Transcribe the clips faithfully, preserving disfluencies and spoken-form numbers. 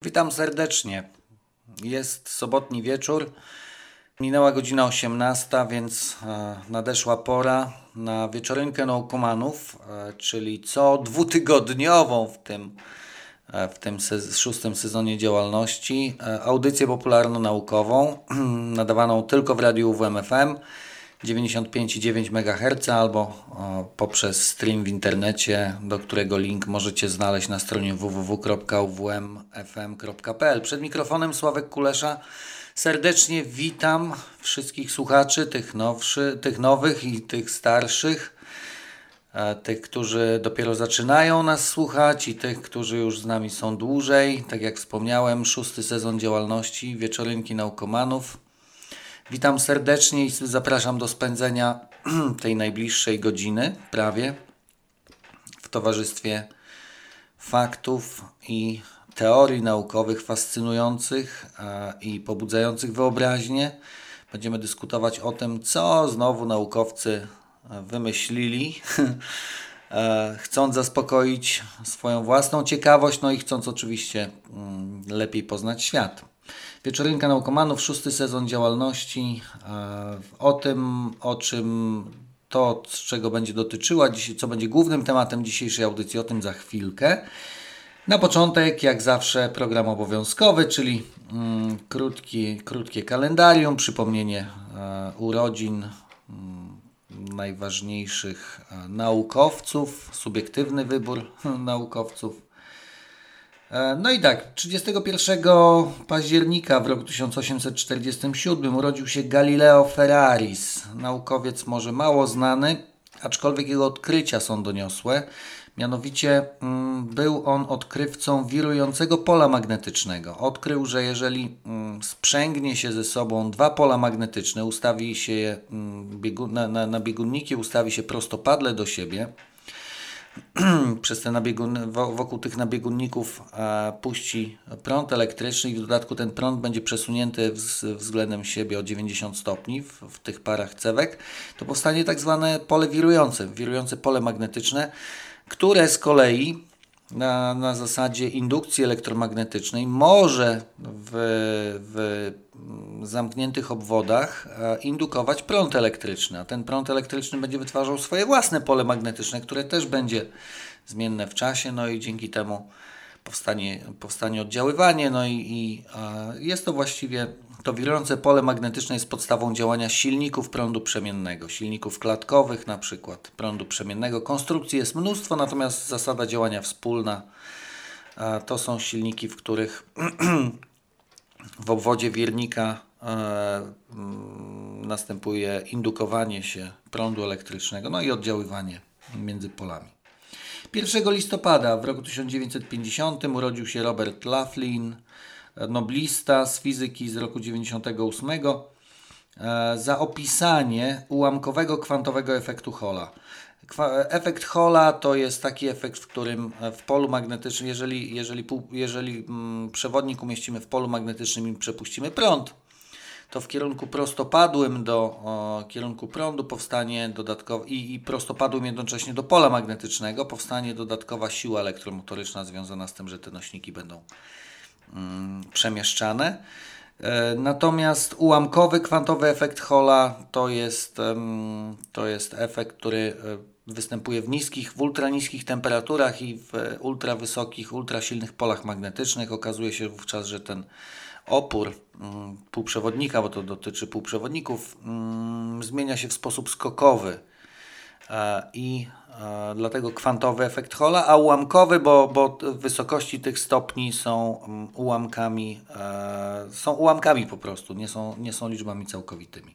Witam serdecznie. Jest sobotni wieczór. Minęła godzina osiemnasta, więc e, nadeszła pora na wieczorynkę naukomanów, e, czyli co dwutygodniową w tym, e, w tym se- szóstym sezonie działalności e, audycję popularno-naukową nadawaną tylko w radiu U W M F M dziewięćdziesiąt pięć i dziewięć megaherców albo e, poprzez stream w internecie, do którego link możecie znaleźć na stronie w w w kropka u w m f m kropka p l. Przed mikrofonem Sławek Kulesza. Serdecznie witam wszystkich słuchaczy, tych, nowszy, tych nowych i tych starszych, e, tych, którzy dopiero zaczynają nas słuchać i tych, którzy już z nami są dłużej. Tak jak wspomniałem, szósty sezon działalności Wieczorynki Naukomanów. Witam serdecznie i zapraszam do spędzenia tej najbliższej godziny prawie w towarzystwie faktów i teorii naukowych fascynujących e, i pobudzających wyobraźnię. Będziemy dyskutować o tym, co znowu naukowcy wymyślili, e, chcąc zaspokoić swoją własną ciekawość, no i chcąc oczywiście mm, lepiej poznać świat. Wieczorynka Naukomanów, szósty sezon działalności. E, o tym, o czym to, z czego będzie dotyczyła, dzisiaj, co będzie głównym tematem dzisiejszej audycji, o tym za chwilkę. Na początek, jak zawsze, program obowiązkowy, czyli mm, krótki, krótkie kalendarium, przypomnienie e, urodzin mm, najważniejszych e, naukowców, subiektywny wybór naukowców. E, no i tak, trzydziestego pierwszego października w roku tysiąc osiemset czterdziestym siódmym urodził się Galileo Ferraris, naukowiec może mało znany, aczkolwiek jego odkrycia są doniosłe. Mianowicie mm, był on odkrywcą wirującego pola magnetycznego. Odkrył, że jeżeli mm, sprzęgnie się ze sobą dwa pola magnetyczne, ustawi się je mm, biegu, na, na, na biegunniki, ustawi się prostopadle do siebie, przez te nabiegun, wokół tych nabiegunników e, puści prąd elektryczny i w dodatku ten prąd będzie przesunięty wz, względem siebie o dziewięćdziesiąt stopni w, w tych parach cewek, to powstanie tak zwane pole wirujące, wirujące pole magnetyczne, które z kolei na, na zasadzie indukcji elektromagnetycznej może w, w zamkniętych obwodach indukować prąd elektryczny, a ten prąd elektryczny będzie wytwarzał swoje własne pole magnetyczne, które też będzie zmienne w czasie, no i dzięki temu powstanie, powstanie oddziaływanie, no i, i jest to właściwie, to wirujące pole magnetyczne jest podstawą działania silników prądu przemiennego, silników klatkowych na przykład, prądu przemiennego. Konstrukcji jest mnóstwo, natomiast zasada działania wspólna to są silniki, w których w obwodzie wirnika e, następuje indukowanie się prądu elektrycznego, no i oddziaływanie między polami. pierwszego listopada w roku tysiąc dziewięćset pięćdziesiątym urodził się Robert Laughlin, noblista z fizyki z roku dziewięćdziesiątego ósmego, e, za opisanie ułamkowego kwantowego efektu Halla. Efekt Halla to jest taki efekt, w którym w polu magnetycznym, jeżeli, jeżeli, jeżeli mm, przewodnik umieścimy w polu magnetycznym i przepuścimy prąd, to w kierunku prostopadłym do o, kierunku prądu powstanie dodatkowo i, i prostopadłym jednocześnie do pola magnetycznego powstanie dodatkowa siła elektromotoryczna związana z tym, że te nośniki będą mm, przemieszczane. E, natomiast ułamkowy kwantowy efekt Halla to jest, um, to jest efekt, który występuje w niskich, w ultraniskich temperaturach i w ultrawysokich, ultrasilnych polach magnetycznych. Okazuje się wówczas, że ten opór mm, półprzewodnika, bo to dotyczy półprzewodników, mm, zmienia się w sposób skokowy e, i e, dlatego kwantowy efekt Halla, a ułamkowy, bo, bo wysokości tych stopni są um, ułamkami, e, są ułamkami po prostu, nie są, nie są liczbami całkowitymi.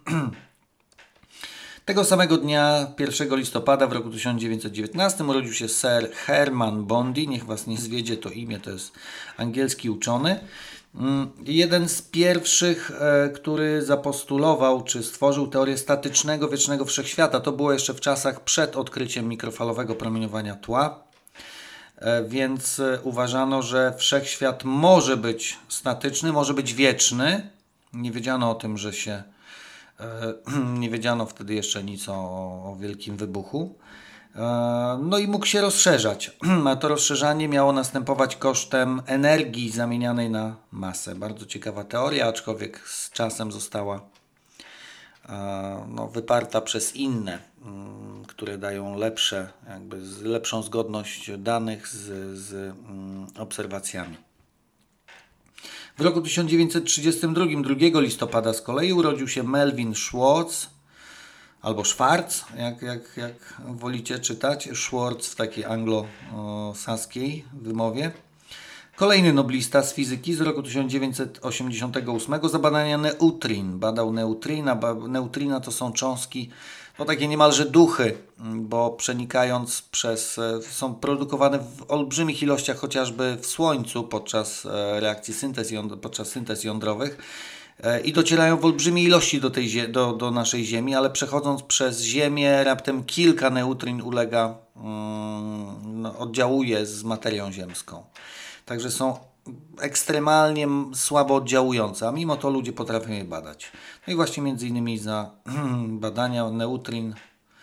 Tego samego dnia, pierwszego listopada w roku tysiąc dziewięćset dziewiętnastym urodził się Sir Hermann Bondi. Niech Was nie zwiedzie to imię, to jest angielski uczony. Jeden z pierwszych, który zapostulował czy stworzył teorię statycznego wiecznego wszechświata. To było jeszcze w czasach przed odkryciem mikrofalowego promieniowania tła. Więc uważano, że wszechświat może być statyczny, może być wieczny. Nie wiedziano o tym, że się... Nie wiedziano wtedy jeszcze nic o, o wielkim wybuchu. No i mógł się rozszerzać, a to rozszerzanie miało następować kosztem energii zamienianej na masę. Bardzo ciekawa teoria, aczkolwiek z czasem została no, wyparta przez inne, które dają lepsze, jakby lepszą zgodność danych z, z obserwacjami. W roku tysiąc dziewięćset trzydziestym drugim, drugiego listopada z kolei urodził się Melvin Schwartz, albo Schwarz, jak, jak, jak wolicie czytać, Schwartz w takiej anglosaskiej wymowie. Kolejny noblista z fizyki z roku tysiąc dziewięćset osiemdziesiątego ósmego za badania neutrin. Badał neutrina. Neutrina to są cząstki, no takie niemalże duchy, bo przenikając przez, są produkowane w olbrzymich ilościach chociażby w Słońcu podczas reakcji syntez, podczas syntez jądrowych i docierają w olbrzymiej ilości do, tej, do, do naszej Ziemi, ale przechodząc przez Ziemię raptem kilka neutrin ulega, no, oddziałuje z materią ziemską. Także są ekstremalnie słabo oddziałujące, a mimo to ludzie potrafią je badać. No i właśnie między innymi za badania neutrin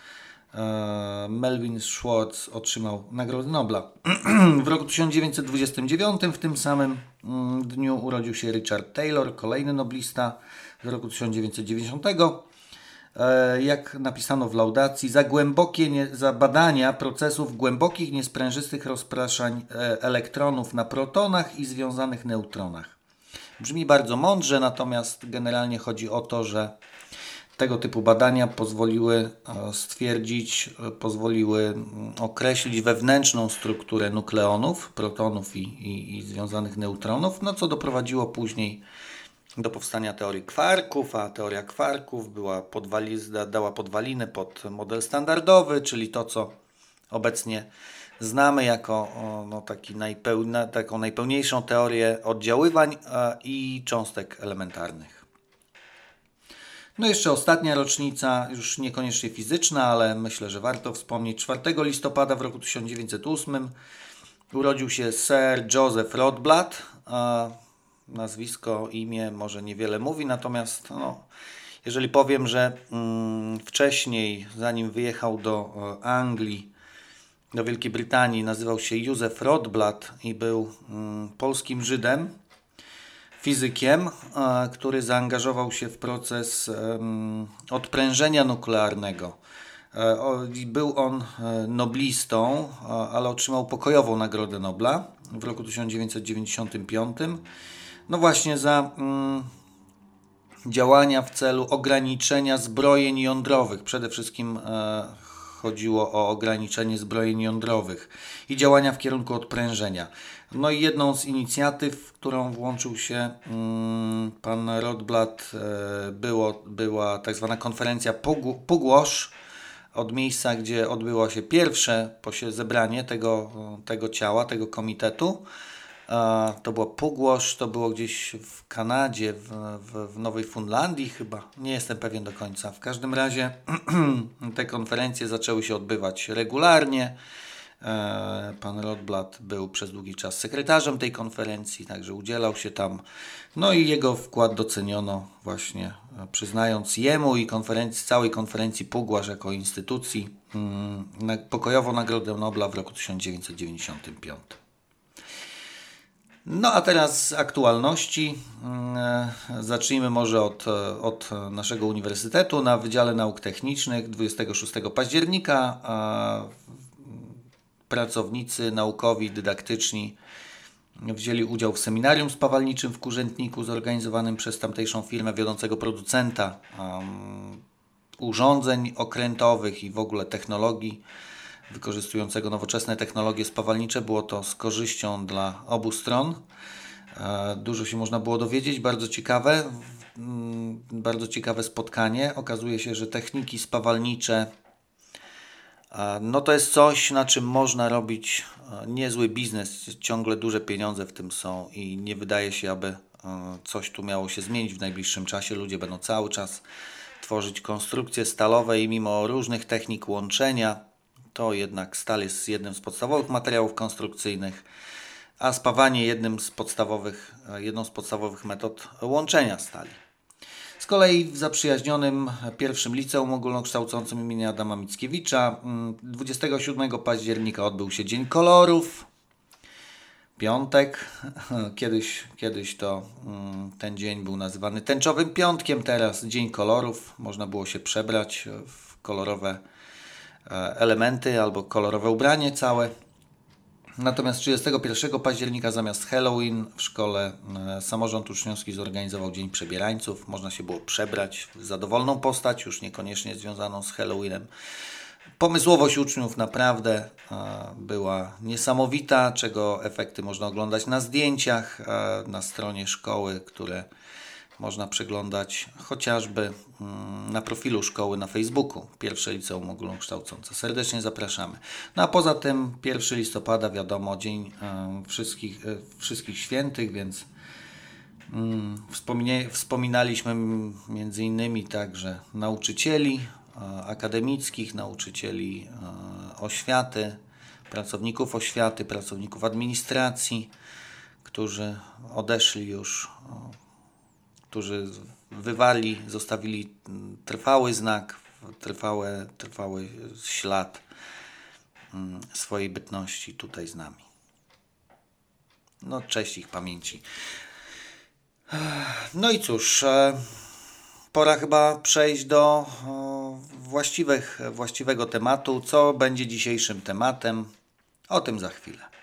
Melvin Schwartz otrzymał Nagrodę Nobla. W roku tysiąc dziewięćset dwudziestym dziewiątym w tym samym dniu urodził się Richard Taylor, kolejny noblista z roku tysiąc dziewięćset dziewięćdziesiątego. Jak napisano w laudacji, za głębokie nie, za badania procesów głębokich, niesprężystych rozpraszań elektronów na protonach i związanych neutronach. Brzmi bardzo mądrze, natomiast generalnie chodzi o to, że tego typu badania pozwoliły stwierdzić, pozwoliły określić wewnętrzną strukturę nukleonów, protonów i, i, i związanych neutronów, no co doprowadziło później do powstania teorii kwarków, a teoria kwarków była podwali, dała podwaliny pod model standardowy, czyli to, co obecnie znamy jako no, taki najpełna, taką najpełniejszą teorię oddziaływań i cząstek elementarnych. No jeszcze ostatnia rocznica, już niekoniecznie fizyczna, ale myślę, że warto wspomnieć. czwartego listopada w roku tysiąc dziewięćset ósmym urodził się Sir Joseph Rotblat. Nazwisko, imię może niewiele mówi, natomiast no, jeżeli powiem, że mm, wcześniej, zanim wyjechał do e, Anglii, do Wielkiej Brytanii, nazywał się Józef Rotblat i był mm, polskim Żydem, fizykiem, e, który zaangażował się w proces e, odprężenia nuklearnego. E, o, był on e, noblistą, e, ale otrzymał pokojową Nagrodę Nobla w roku tysiąc dziewięćset dziewięćdziesiątym piątym. No właśnie za mm, działania w celu ograniczenia zbrojeń jądrowych. Przede wszystkim e, chodziło o ograniczenie zbrojeń jądrowych i działania w kierunku odprężenia. No i jedną z inicjatyw, w którą włączył się mm, pan Rotblat, e, było, była tak zwana konferencja Pugwash, od miejsca, gdzie odbyło się pierwsze zebranie tego, tego ciała, tego komitetu. To było Pugwash, to było gdzieś w Kanadzie, w, w, w Nowej Fundlandii chyba, nie jestem pewien do końca. W każdym razie te konferencje zaczęły się odbywać regularnie. Pan Rotblat był przez długi czas sekretarzem tej konferencji, także udzielał się tam. No i jego wkład doceniono właśnie przyznając jemu i konferencji, całej konferencji Pugwash jako instytucji pokojową Nagrodę Nobla w roku tysiąc dziewięćset dziewięćdziesiątym piątym. No a teraz z aktualności. Zacznijmy może od, od naszego uniwersytetu. Na Wydziale Nauk Technicznych dwudziestego szóstego października pracownicy naukowi, dydaktyczni wzięli udział w seminarium spawalniczym w Kurzętniku zorganizowanym przez tamtejszą firmę wiodącego producenta um, urządzeń okrętowych i w ogóle technologii wykorzystującego nowoczesne technologie spawalnicze. Było to z korzyścią dla obu stron. E, dużo się można było dowiedzieć, bardzo ciekawe, mm, bardzo ciekawe spotkanie. Okazuje się, że techniki spawalnicze e, no to jest coś, na czym można robić e, niezły biznes. Ciągle duże pieniądze w tym są i nie wydaje się, aby e, coś tu miało się zmienić w najbliższym czasie. Ludzie będą cały czas tworzyć konstrukcje stalowe i mimo różnych technik łączenia, to jednak stal jest jednym z podstawowych materiałów konstrukcyjnych, a spawanie jednym z podstawowych, jedną z podstawowych metod łączenia stali. Z kolei w zaprzyjaźnionym pierwszym liceum ogólnokształcącym imienia Adama Mickiewicza dwudziestego siódmego października odbył się Dzień Kolorów. Piątek. Kiedyś, kiedyś to ten dzień był nazywany tęczowym piątkiem, teraz Dzień Kolorów. Można było się przebrać w kolorowe elementy albo kolorowe ubranie całe. Natomiast trzydziestego pierwszego października zamiast Halloween w szkole samorząd uczniowski zorganizował Dzień Przebierańców. Można się było przebrać za dowolną postać, już niekoniecznie związaną z Halloweenem. Pomysłowość uczniów naprawdę była niesamowita, czego efekty można oglądać na zdjęciach na stronie szkoły, które można przeglądać chociażby na profilu szkoły na Facebooku. Pierwsze Liceum Ogólnokształcące. Serdecznie zapraszamy. No a poza tym pierwszego listopada, wiadomo, Dzień Wszystkich, wszystkich Świętych, więc wspominaliśmy między innymi także nauczycieli akademickich, nauczycieli oświaty, pracowników oświaty, pracowników administracji, którzy odeszli już, którzy wywarli, zostawili trwały znak, trwały, trwały ślad swojej bytności tutaj z nami. No, cześć ich pamięci. No i cóż, pora chyba przejść do właściwych, właściwego tematu. Co będzie dzisiejszym tematem? O tym za chwilę.